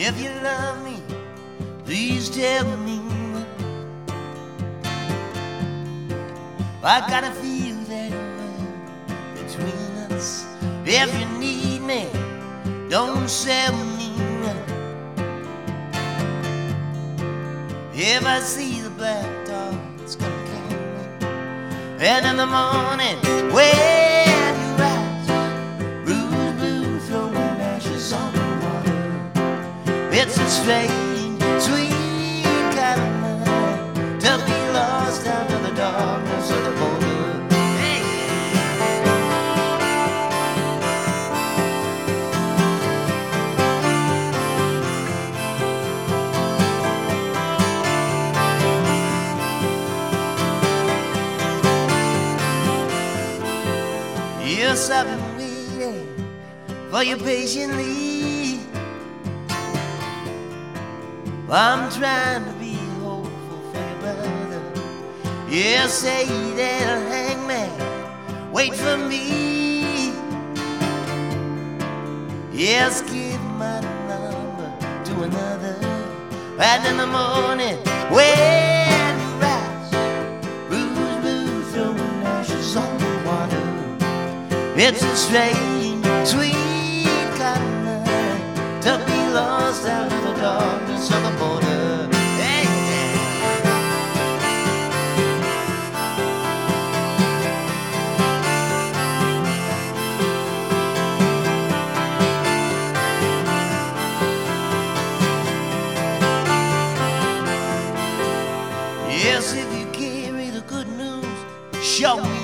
If you love me, please tell me. I gotta feel that way between us. If you need me, don't sell me. If I see the black dog, it's gonna kill me. And in the morning, when you rise, bruised blue, throwing ashes on the water. It's a strange, sweet kind of night to be lost out of the darkness of the border. Yes, I've been waiting for you patiently. I'm trying to be hopeful for your brother. Yes, say that hangman, wait for me. Yes, give my number to another. And in the morning, when you rise, bruised blue, throwing ashes on the water. It's a strange, sweet kind of night to be lost out of the darkness of the border. Hey, yes, if you carry the good news, show me.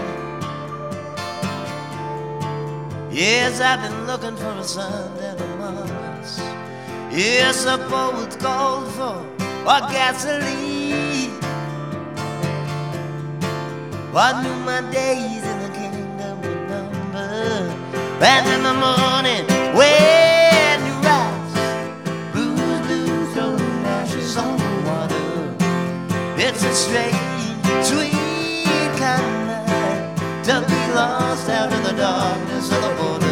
Yes, I've been looking for a Sunday among us. Yes, a poet's called for gasoline. I knew my days in the kingdom were numbered. And in the morning, when you rise, bruised blue, throwing ashes on the water. It's a strange, sweet kind of night to be lost out in the darkness of the border.